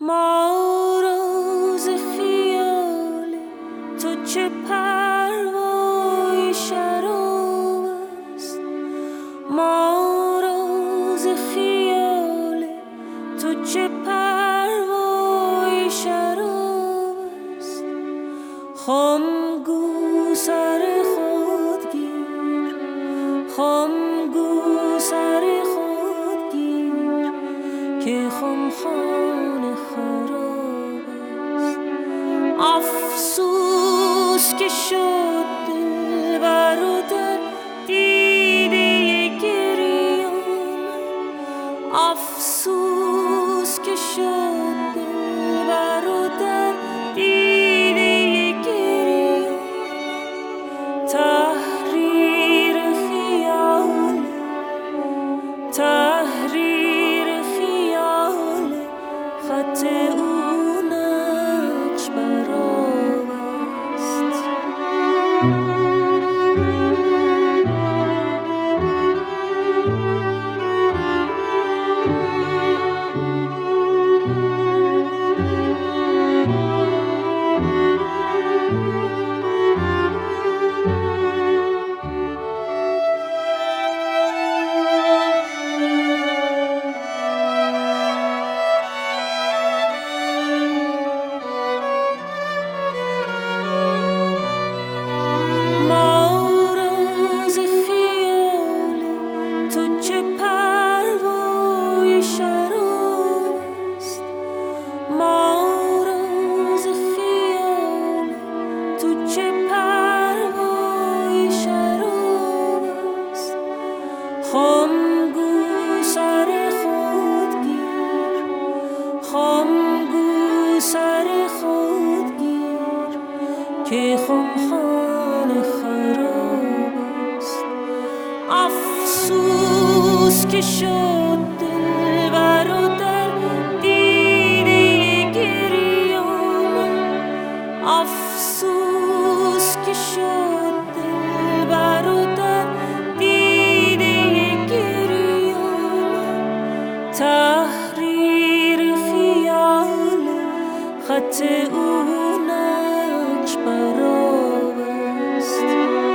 ما روز خیال تو چه پروای شراب است، ما روز خیال تو چه پروای شراب است. خم گو سر خود گیر، خم گو سر خود گیر که خمخانه خراب است. افسوس که شد دلبر و در دیده گریان، افسوس که شد دلبر و در دیده گریان. تحریر خیال، تحریر خیال، خط او نقش برآب است. خم گو سر خود گیر، خم گو سر خود گیر که خمخانه خراب است. افسوس که شد دلبر و در دیده گریان، افسوس که شد دلبر و در تحریر خیال، خط او نقش برآب است.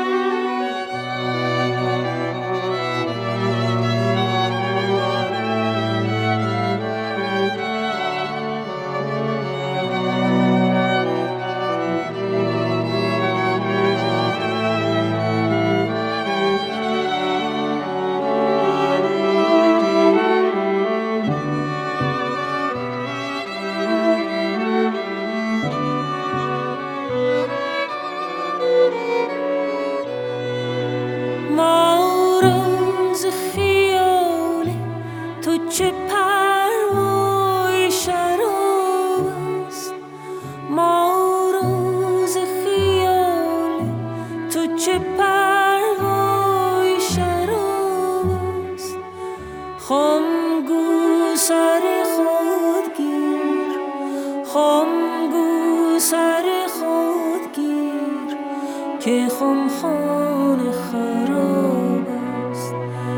چه پروای شراب است، ما روز خیال تو چه پروای شراب است. خم گو سر خود گیر، خم گو سر خود گیر که خمخانه خراب است.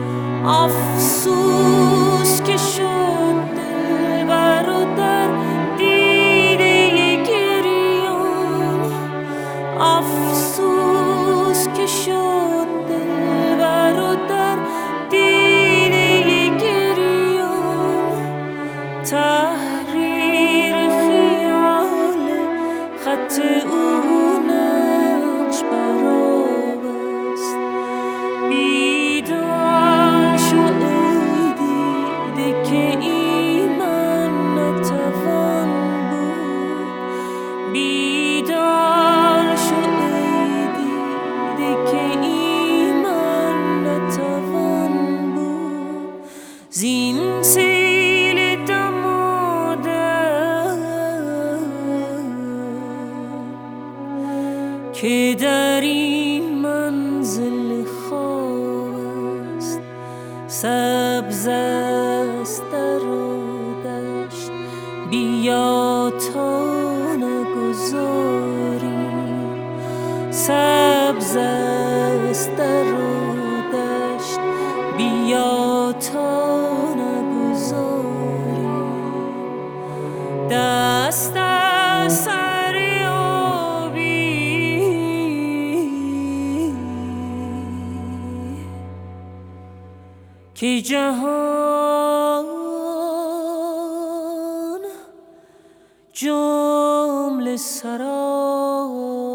افسوس که شد دلبر و در دیده گریان، افسوس که شد دلبر و در دیده گریان. تحریر خیال، خط او نقش برآب است. بیدار شو ای دیده که ایمن نتوان بود، بیدار شو ای دیده که ایمن نتوان بود. زین سیل دمادم که در این منزل خواب است، سبز است در و دشت بیا تا نگذاری، سبز است در و دشت بیا تا نگذاری. دست از سر آبی که جهان جمله سرا